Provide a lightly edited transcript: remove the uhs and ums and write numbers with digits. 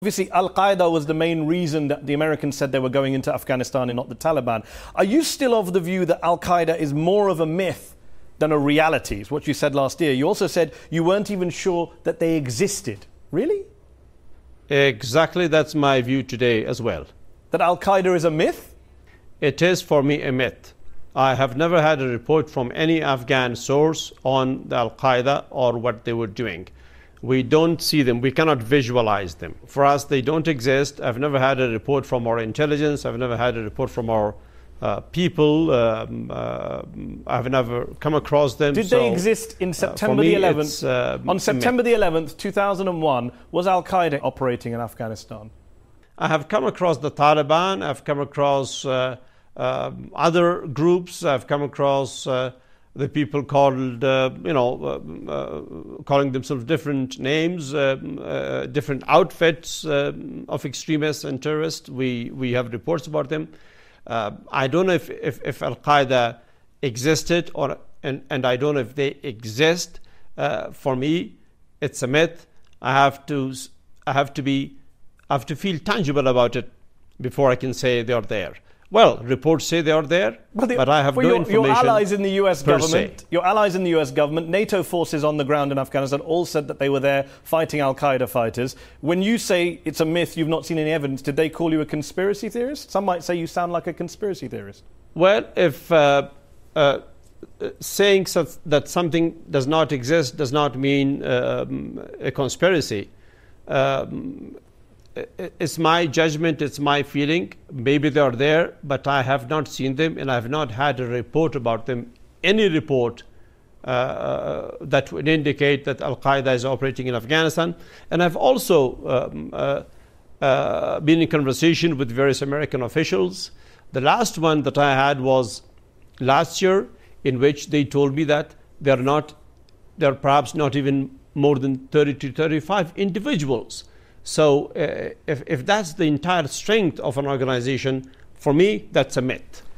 Obviously, Al-Qaeda was the main reason that the Americans said they were going into Afghanistan and not the Taliban. Are you still of the view that Al-Qaeda is more of a myth than a reality? It's what you said last year. You also said you weren't even sure that they existed. Really? Exactly, that's my view today as well. That Al-Qaeda is a myth? It is for me a myth. I have never had a report from any Afghan source on the Al-Qaeda or what they were doing. We don't see them. We cannot visualize them. For us, they don't exist. I've never had a report from our intelligence. I've never had a report from our people. I've never come across them. Did they exist in September the 11th? On September the 11th, 2001, was Al-Qaeda operating in Afghanistan? I have come across the Taliban. I've come across other groups. I've come across the people called, calling themselves different names, different outfits of extremists and terrorists. We have reports about them. I don't know if Al-Qaeda existed and I don't know if they exist. For me, it's a myth. I have to feel tangible about it before I can say they are there. Well, reports say they are there, but I have no information. Your allies in the US government, your allies in the US government, NATO forces on the ground in Afghanistan all said that they were there fighting Al-Qaeda fighters. When you say it's a myth, you've not seen any evidence, did they call you a conspiracy theorist? Some might say you sound like a conspiracy theorist. Well, if saying that something does not exist does not mean a conspiracy. It's my judgment, it's my feeling. Maybe they are there, but I have not seen them and I have not had a report about them, any report that would indicate that Al-Qaeda is operating in Afghanistan. And I've also been in conversation with various American officials. The last one that I had was last year, in which they told me that there are perhaps not even more than 30 to 35 individuals. So if that's the entire strength of an organization, for me, that's a myth.